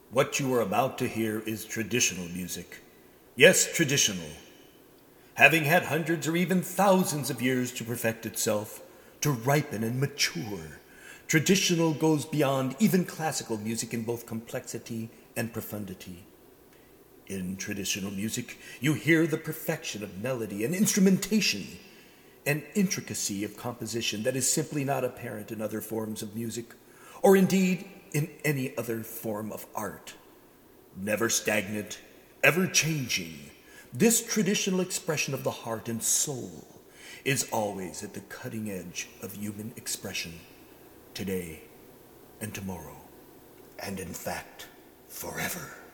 What you are about to hear is traditional music. Yes, traditional. Having had hundreds or even thousands of years to perfect itself, to ripen and mature, traditional goes beyond even classical music in both complexity and profundity. In traditional music, you hear the perfection of melody and instrumentation, an intricacy of composition that is simply not apparent in other forms of music, or indeed in any other form of art. Never stagnant, ever changing, this traditional expression of the heart and soul is always at the cutting edge of human expression, today and tomorrow, and in fact, forever.